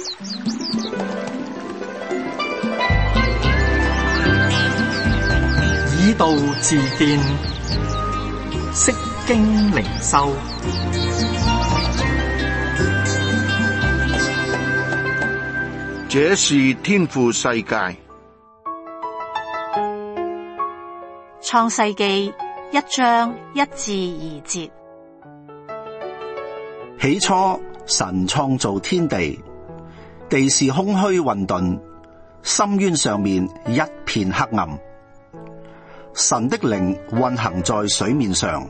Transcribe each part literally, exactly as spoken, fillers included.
以道治變，釋經靈修。 這是天父世界。 創世記一章一至二節。 起初，神創造天地，地是空虛混沌，深淵上面一片黑暗。神的靈運行在水面上。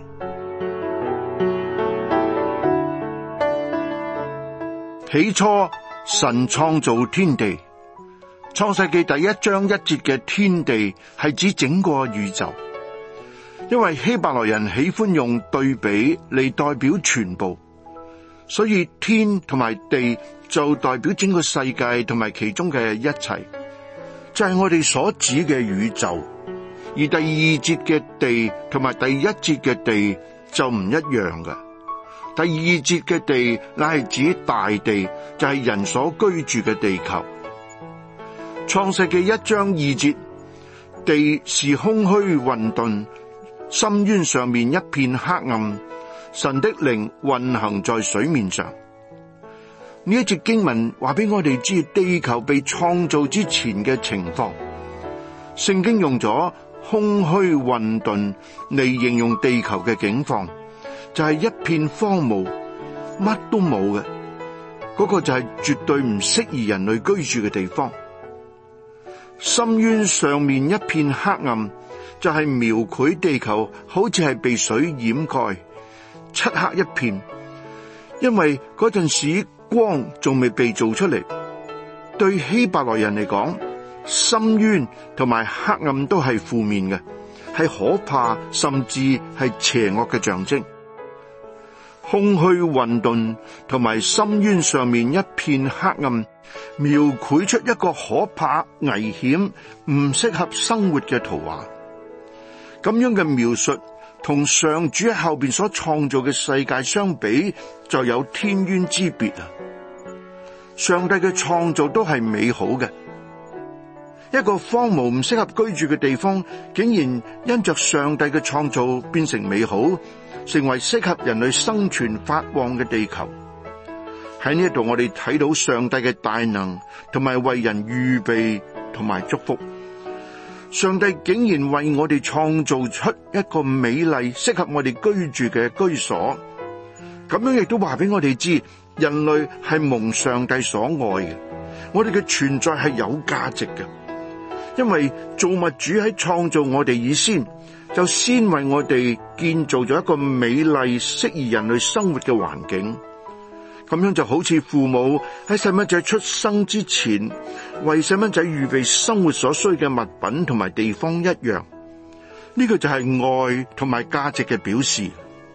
起初，神創造天地。創世記第一章一節嘅天地係指整個宇宙，因為希伯來人喜歡用對比嚟代表全部，所以天同埋地就代表整個世界同埋其中嘅一切，就係我哋所指嘅宇宙。而第二節嘅地同埋第一節嘅地就唔一樣嘅。第二節嘅地乃係指大地，就係人所居住嘅地球。創世記一章二節，地是空虛混沌，深淵上面一片黑暗，神的靈運行在水面上。呢一節經文話俾我哋知地球被創造之前嘅情況。聖經用咗空虛混沌嚟形容地球嘅境況，就係一片荒蕪，乜都冇嘅。嗰個就係絕對唔適宜人類居住嘅地方。深淵上面一片黑暗，就係描繪地球好似係被水掩蓋，漆黑一片。因為嗰陣時光仲未被做出嚟。對希伯來人嚟講，深淵同埋黑暗都係負面嘅，係可怕甚至係邪惡嘅象徵。空虛混沌同埋深淵上面一片黑暗，描繪出一個可怕、危險、唔適合生活嘅圖畫。咁樣嘅描述同上主喺後邊所創造嘅世界相比，就有天淵之別啊！上帝嘅創造都係美好嘅。一個荒蕪唔適合居住嘅地方，竟然因着上帝嘅創造變成美好，成為適合人類生存發旺嘅地球。喺呢一度，我哋睇到上帝嘅大能，同埋為人預備同埋祝福。上帝竟然為我哋創造出一個美麗、適合我哋居住嘅居所。咁樣亦都話俾我哋知，人類係蒙上帝所愛嘅，我哋嘅存在係有價值嘅。因為造物主喺創造我哋以先，就先為我哋建造咗一個美麗適宜人類生活嘅環境。咁樣就好似父母喺細蚊仔出生之前，為細蚊仔預備生活所需嘅物品同埋地方一樣。呢個就係愛同埋價值嘅表示。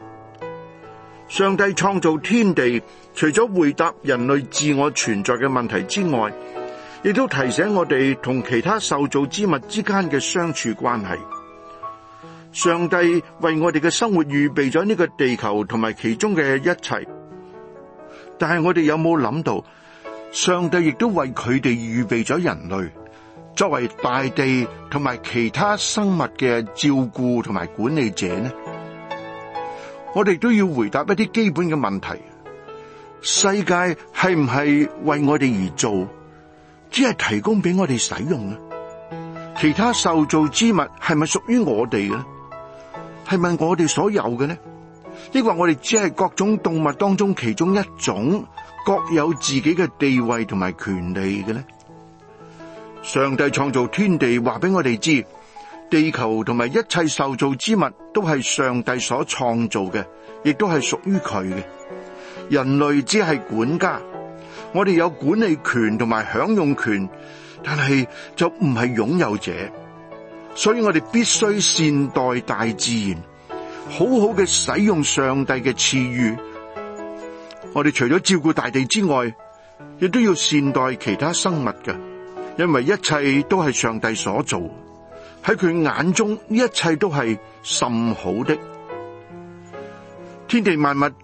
上帝創造天地，除咗回答人類自我存在嘅問題之外，亦都提醒我哋同其他受造之物之間嘅相處關係。上帝為我哋嘅生活預備咗呢個地球同埋其中嘅一切，但係我哋有冇諗到，上帝亦都為佢哋預備咗人類，作為大地同埋其他生物嘅照顧同埋管理者呢？我哋都要回答一啲基本嘅問題。世界係唔係為我哋而做？只係提供俾我哋使用呢？其他受造之物係咪屬於我哋嘅呢？係咪我哋所有嘅呢？抑或我哋只係各種動物當中其中一種，各有自己嘅地位同埋權利嘅呢？上帝創造天地，話俾我哋知，地球同埋一切受造之物都係上帝所創造嘅，亦都係屬於佢嘅。人類只係管家。我哋有管理權同埋享用權，但係就唔係擁有者，所以我哋必須善待大自然，好好嘅使用上帝嘅賜予。我哋除咗照顧大地之外，亦都要善待其他生物嘅，因為一切都係上帝所做，喺佢眼中呢一切都係甚好的。天地萬物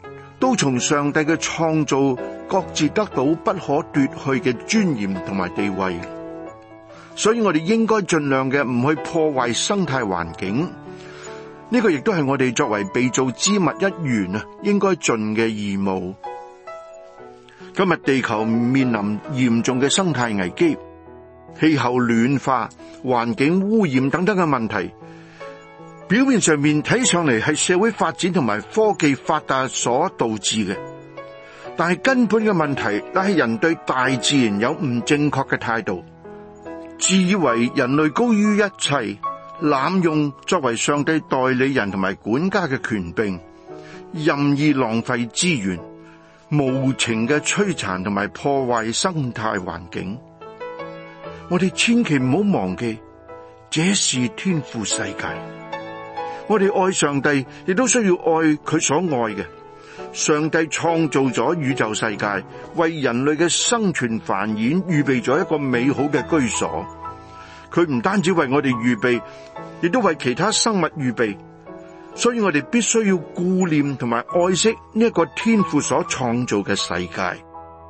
都從上帝嘅創造各自得到不可奪去嘅尊嚴同埋地位。所以我哋應該盡量嘅唔去破壞生態環境，呢個亦都係我哋作為被造之物一員啊，應該盡嘅義務。今日地球面臨嚴重嘅生態危機，氣候暖化、環境污染等等嘅問題，表面上面睇上嚟係社會發展同埋科技發達所導致嘅，但係根本嘅問題乃係人對大自然有唔正確嘅態度，自以為人類高於一切，濫用作為上帝代理人同埋管家嘅權柄，任意浪費資源，無情嘅摧殘同埋破壞生態環境。我哋千祈唔好忘記，這是天父世界。我哋愛上帝，亦都需要愛佢所愛嘅。上帝創造咗宇宙世界，為人類嘅生存繁衍預備咗一個美好嘅居所。佢唔單止為我哋預備，亦都為其他生物預備。所以我哋必須要顧念同埋愛惜呢一個天父所創造嘅世界。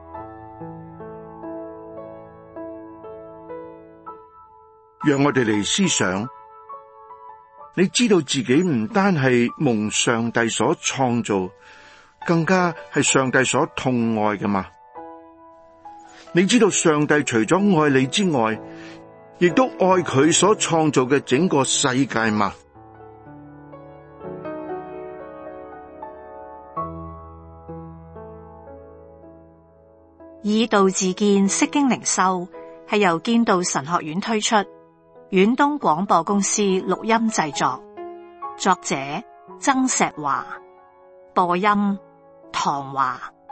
讓我哋嚟思想，你知道自己唔單係蒙上帝所創造，更加係上帝所痛愛嘅嗎？你知道上帝除咗愛你之外，亦都愛佢所創造嘅整個世界嗎？ 以道自見，釋經靈修係由建道神學院推出，遠東廣播公司錄音製作，作者曾石華，播音唐華。